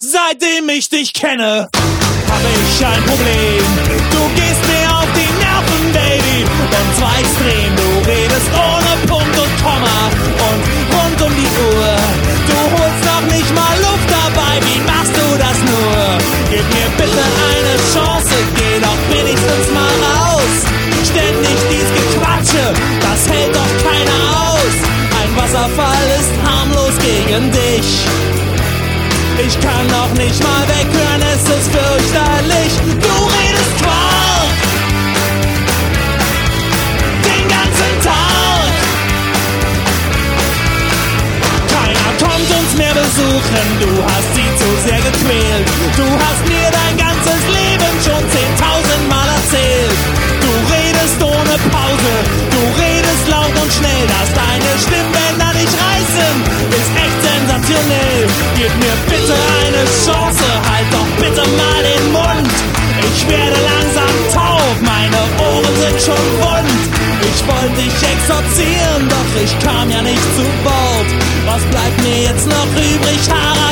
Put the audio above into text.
Seitdem ich dich kenne, habe ich ein Problem. Du gehst mir auf die Nerven, Baby, und zwar extrem. Du redest ohne Punkt und Komma und rund um die Uhr. Du holst noch nicht mal Luft dabei, wie machst du das nur? Gib mir bitte eine Chance, geh doch wenigstens mal raus. Ständig dies Gequatsche, das hält doch keiner aus. Ein Wasserfall ist harmlos gegen dich. Ich kann noch nicht mal weghören, es ist fürchterlich. Du redest Quark den ganzen Tag. Keiner kommt uns mehr besuchen, du hast sie zu sehr gequält. Du hast mir dein ganzes Leben schon 10.000 Mal erzählt. Du redest ohne Pause, du redest laut und schnell, dass deine Stimmbänder nicht reißen, ist echt sensationell. Gib mir bitte eine Chance, halt doch bitte mal den Mund. Ich werde langsam taub, meine Ohren sind schon wund. Ich wollte dich exorzieren, doch ich kam ja nicht zu Wort. Was bleibt mir jetzt noch übrig, Haare